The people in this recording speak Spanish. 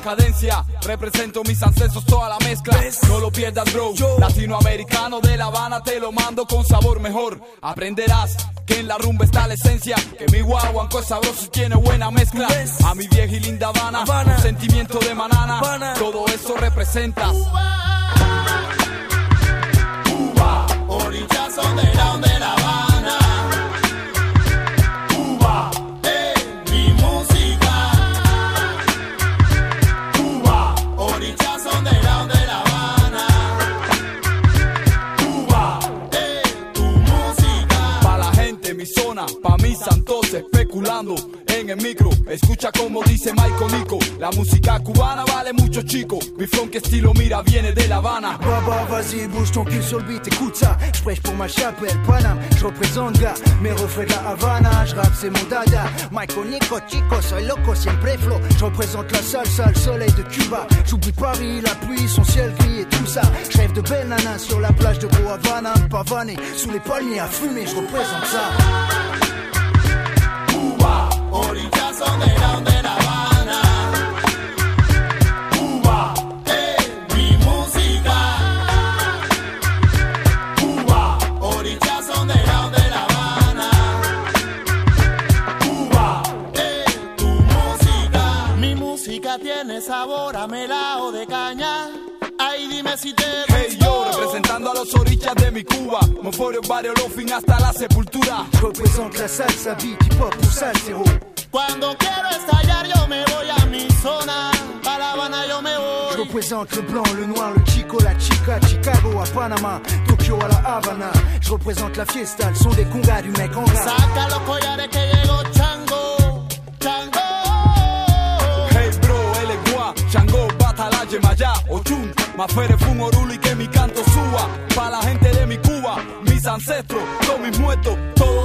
cadencia. Represento mis ancestros, toda la mezcla. No lo pierdas, bro. Latinoamericano de La Habana, te lo mando con sabor mejor. Aprenderás que en la rumba está la esencia, que mi guaguanco es sabroso y tiene buena mezcla. A mi vieja y linda Habana, un sentimiento de manana, todo eso representa. Cuba, orillas underground de La Habana. Cuba, mi música. Cuba, orillas underground de La Habana. Cuba, tu música. Pa' la gente, mi zona, pa' mis santos especulando en el micro, escucha como dice Michael Nico. La música cubana vale mucho, chico. Mi funk estilo, mira, viene de La Habana. Baba, vas-y, bouge ton cul sur le beat, écoute ça. J'prêche pour ma chapelle, Paname. J'représente gars, mes refrains de La Havana. J'rappe, c'est mon dada. Michael Nico, chico, soy loco, siempre flow. J'représente la salsa, le soleil de Cuba. J'oublie Paris, la pluie, son ciel gris et tout ça. J'rêve de belles nanas sur la plage de Gros Havana. Pavané, sous les palmiers à fumer, j'représente ça. Cuba, orillas underground de La Habana. Cuba, mi música. Cuba, orillas underground de La Habana. Cuba, tu música. Mi música tiene sabor a melao de caña. Ay, dime si te Hey yo, representando a los orillas de mi Cuba. Moforio, barrio, Lofin hasta la sepultura. J'représente la salsa, beat, hip-hop ou salsero. Cuando quiero estallar yo me voy a mi zona. A La Habana yo me voy. Je représente le blanc, le noir, le chico, la chica, Chicago à Panama, Tokyo à La Habana. Je représente la fiesta, le son des congas du mec en gras. Saca los collares que llegó Chango, Chango. Hey bro, él es Gua, Chango, Batala, Yemayá, Ochun, Mafere, Fun, Oruli, que mi canto suba. Pa' la gente de mi Cuba, mis ancestros, todos mis muertos, todo